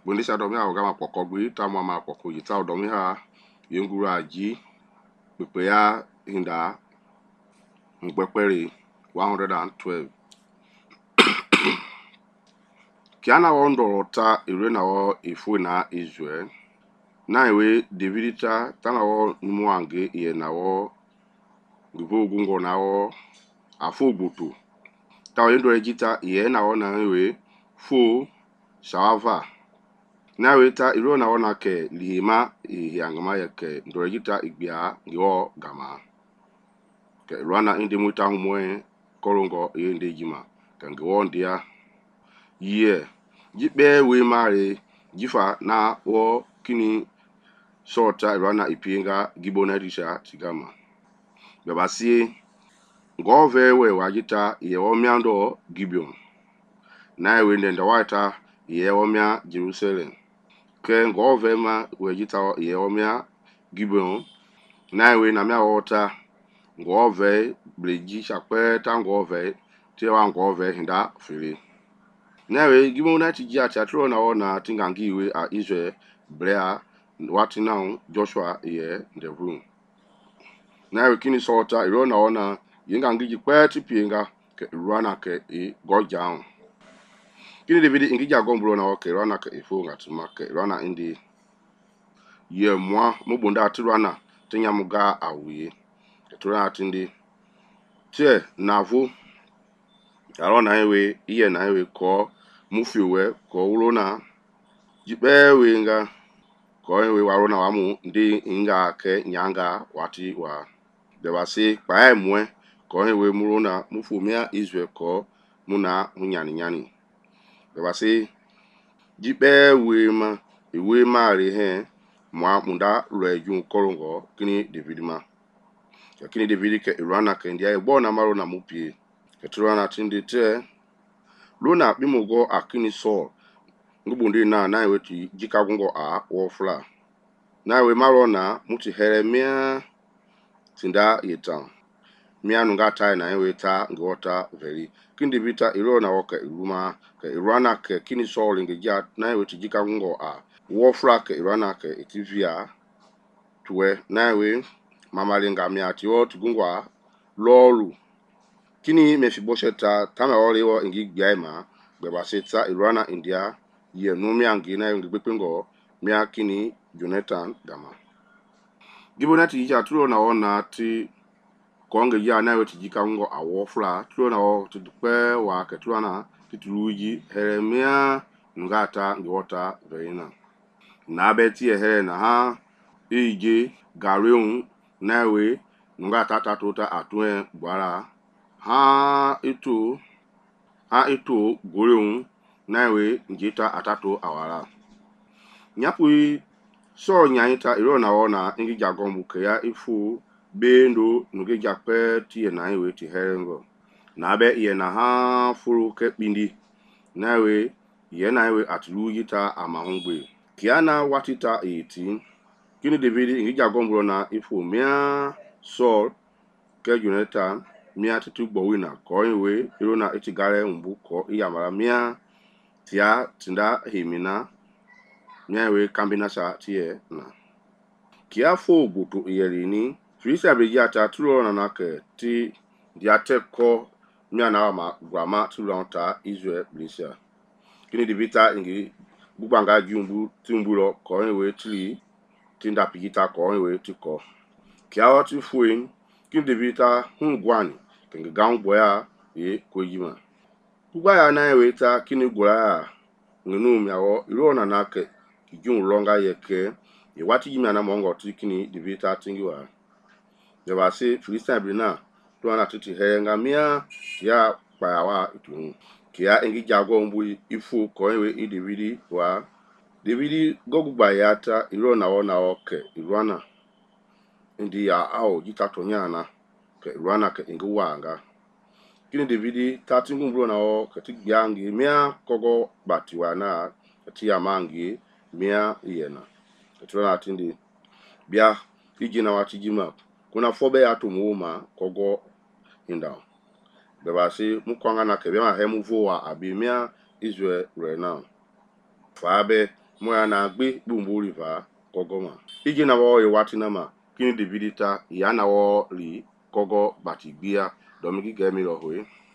Bundisha domi ha ogama pokogwi tamu ama poko yita domi ha yenguru aji pepe ya hinda mgbekpere 112 kiana wondo ta ire na wo ifu na Israel na iwe Davidita tana wo numuange iye na wo gibo gungo na wo afu gbutu ta wo yendo ejita iye na wo na iwe fu shawava na weta iro na wona ke lihima ihangama ya ke ndorejita igbia ngiwo gama ke rwana indi muta humwe korongo yende jima ke ngiwo ndia ye jibe we mare jifa na wo kini shorta rwana ipinga gibona risha tigama bebasi ngove we wajita ye omiando gibion na we ndenda waita ye omia Jerusalem ke ngove ma wejita ye omia Gibeon na we na mia wota ngove bleji chakwe ta ngove tewa ngove hinda fili na we Gibeon na tiji atro na ona tingangi iwe a Israel brea wati now Joshua ye the room na we kini sota iro na ona yingangi jikwe tipinga ke rwana ke e gojaun kini David ingija gombro na oke rwana ke ifo ngatuma ke rwana indi ye mwa mubunda atirwana tinya muga awie etura atindi tie navu arona ewe iye na ewe ko mufiwe ko ulona jibe wenga ko ewe warona wamu ndi inga ke nyanga wati wa debasi pa emwe ko ewe murona mufumia Israel ko muna nyani debasi jibe we ma re he mwa munda reju korongo kini David ma kini David ke irana ke ndia egbo na maro na mupie keturana tindi te luna bimogo akini Saul ngubundi na weti jikagungo a wofla na we maro na muti Jeremia tinda yetan mianu ngata na weta ngota veri kini David irona woke iruma ke irana ke kini Saul ngija na weti jikagungo a wofla ke irana ke etivia tuwe na we mamalinga miati o tugungwa lolu kini Mefibosheta tama olewo ingi gbiaima gbebaseta irana India ye numi angi na ngi bepengo mia kini Jonathan dama gibonati ija tulo na ona ti konge ya na weti jika ngo awofla tulo na o tudpe wa ke tulana tituluji Jeremia ngata ngiwota veina na beti ehere na ha ije gareun na we ngata tatota atwe gbara ha itu goreun na we njita atato awara nyapui so nyanyita iro na ona ngi jagombu ke ya ifu bendo nuge jakpe tie na we ti herengo na be ye na ha furu ke bindi na we ye na we atulujita amahungbe kiana watita 18 kini David ngi jagombu na ifu mia Saul ke Jonathan mia titu gbowina ko iwe iro na itigare mbu ko iyamara mia tia tinda himina mia we kambina sa tie na kiafo butu iyerini Frisa bejiata tulo na ke ti diate ko mia na ma grama tulo ta Israel blisia kini David ngi bubanga jumbu timbulo ko iwe tri tinda pigita ko iwe tiko kiawo ti fuin kini David hungwani kenga gangboya ye kojima kugba ya na weta kini gura ngenu miawo irona na ke kijun longa yeke ye wati jimi na mongo ti kini David tingiwa deba se Filistine brina to na titi henga mia ya payawa itu kia engi jago mbu ifu ko ewe David wa David gogugba ya ta irona wona oke irwana ndi ya ao jitatonya ke irwana ke ingwanga kini David tatingu mbro na o katigyangi mia kogo batiwa na katia mangi mia yena katuna atindi bia ijina watijima kuna fobe ya tumuuma kogo hinda bebasi mukwanga na kebe ma hemu voa abimia Israel rena fabe moya na gbe bumbu riva kogoma ije na wo iwatina ma kini dividita ya na wo ri kogo batigbia domigi gemi rohwe